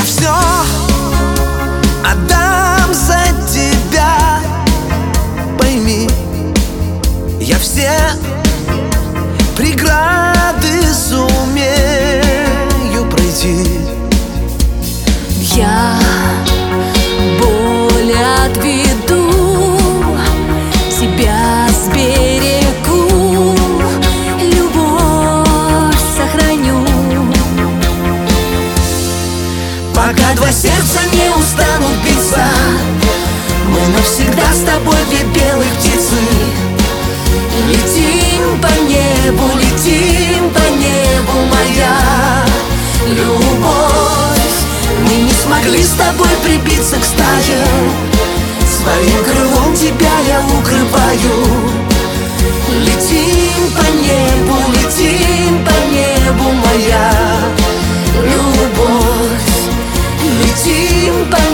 все отдам за тебя. Пойми, я все преграды сумею пройти. Я боль отведу, тебя сберегу, любовь сохраню. Пока два сердца не устанут биться, мы навсегда с тобой две белых птицы. Летим по небу, моя любовь. Мы не смогли с тобой прибиться к стае, своим крылом тебя я укрываю. Летим по небу, моя любовь. Летим по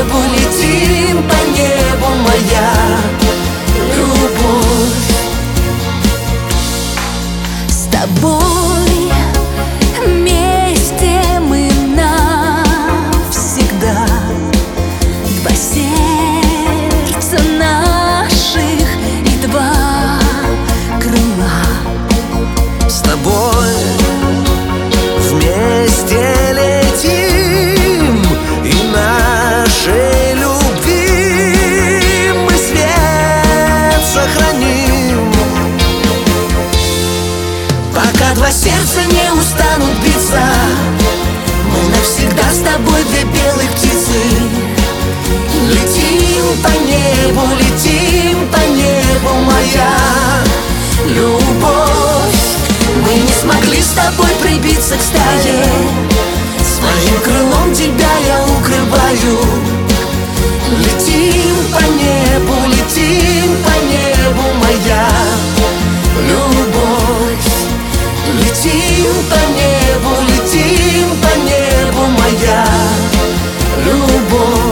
небу, моя любовь. С тобой вместе мы навсегда. Два сердца наших и два крыла. С тобой вместе летим, и нашей любви мы свет сохраним. Пока два сердца не устанут биться, мы навсегда с тобой две белых птицы. Летим по небу, моя любовь. Мы не смогли с тобой прибиться к стае, своим крылом тебя я укрываю. Летим по небу, моя любовь. Летим по небу, моя любовь.